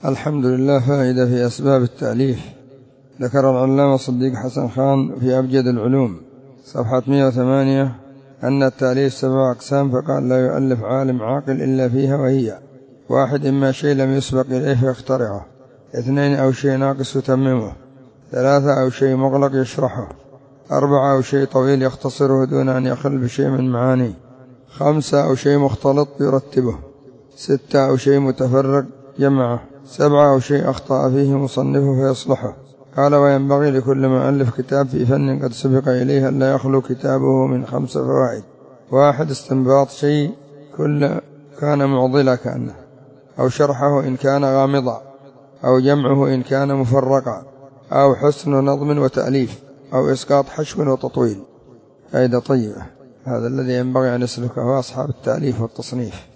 الحمد لله. فائدة في أسباب التأليف. ذكر العلامة صديق حسن خان في أبجد العلوم صفحة 108 أن التأليف 7 أقسام، فقال: لا يؤلف عالم عاقل إلا فيها، وهي: 1 إما شيء لم يسبق إليه فيخترعه. 2 أو شيء ناقص يتممه. 3 أو شيء مغلق يشرحه. 4 أو شيء طويل يختصره دون أن يخل بشيء من معانيه. 5 أو شيء مختلط يرتبه. 6 أو شيء متفرق جمعه. 7 أو شيء أخطأ فيه مصنفه فيصلحه. قال: وينبغي لكل مؤلف كتاب في فن قد سبق إليه أن لا يخلو كتابه من 5 فوائد: 1 استنباط شيء كل كان معضلا كأنه، أو شرحه إن كان غامضا، أو جمعه إن كان مفرقا، أو حسن نظم وتأليف، أو إسقاط حشو وتطويل. فائدة طيبة. هذا الذي ينبغي أن يسلكه أصحاب التأليف والتصنيف.